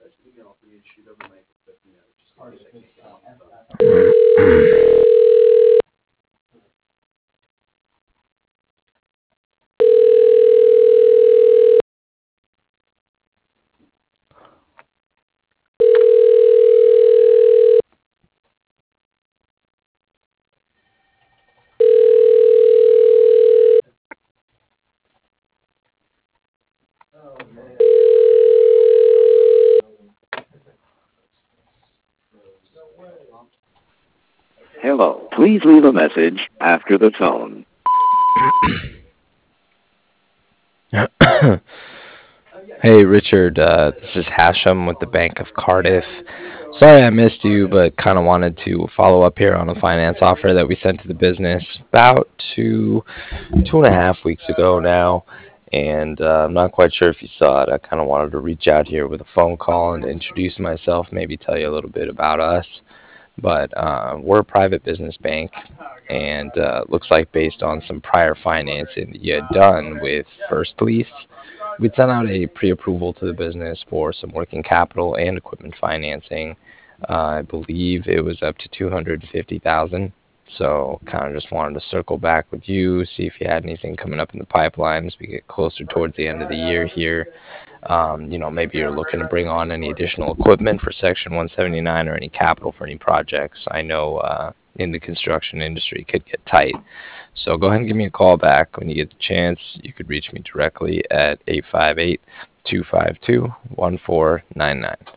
Hello. Please leave a message after the tone. Hey Richard, this is Hashem with the Bank of Cardiff. Sorry I missed you, but kind of wanted to follow up here on a finance offer that we sent to the business about 2.5 weeks ago now. And I'm not quite sure if you saw it. I kind of wanted to reach out here with a phone call and introduce myself, maybe tell you a little bit about us. But we're a private business bank, and looks like based on some prior financing that you had done with First Lease, we'd sent out a pre-approval to the business for some working capital and equipment financing. I believe it was up to 250,000. So kind of just wanted to circle back with you, see if you had anything coming up in the pipeline as we get closer towards the end of the year here. Maybe you're looking to bring on any additional equipment for Section 179 or any capital for any projects. I know in the construction industry it could get tight. So go ahead and give me a call back when you get the chance. You could reach me directly at 858 252 1499.